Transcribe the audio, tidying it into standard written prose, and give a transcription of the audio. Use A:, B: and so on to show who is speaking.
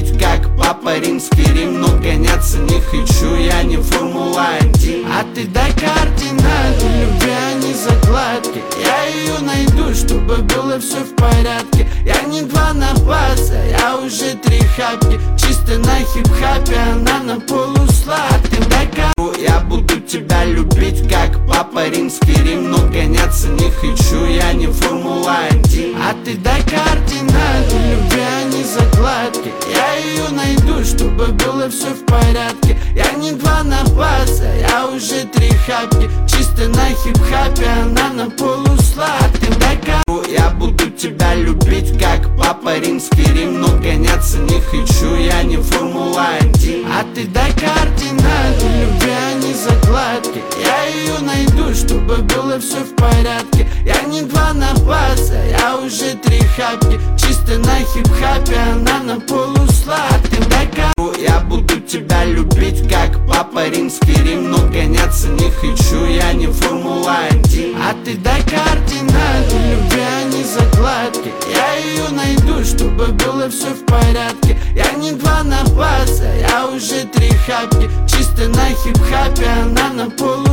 A: любить, как Папа Римский Рим, но гоняться не хочу, я не Формула-1. А ты дай координаты, любви, а не закладки. Я ее найду, чтобы было все в порядке. Я не 2 напаса, я уже 3 хапки. Чисто на хип-хапе, она на полусладке. Дай я буду тебя любить, как Папа Римский Рим, но гоняться не хочу, я не Формула-1. А ты дай координаты, любви, а не закладки. Я ее найду, чтобы было все в порядке. Я не 2 напаса, я уже 3 хапки. Чисто на хип-хапе, она на полусладке. Дай я буду тебя любить, как Папа Римский Рим, но гоняться не хочу, я не Формула-1. А ты дай координаты, любви, а не закладки. Я ее найду, чтобы было все в порядке. Я не 2 напаса, я уже 3 хапки. Чисто на хип-хапе, она на полусладке. Дай я буду тебя любить, как Папа Римский Рим, но гоняться не хочу, я не Формула-1. А ты дай координаты, любви, а не закладки. Я ее найду, чтобы было все в порядке. Я не 2 напаса, я уже 3 хапки. Чисто на хип-хапе, она на полу.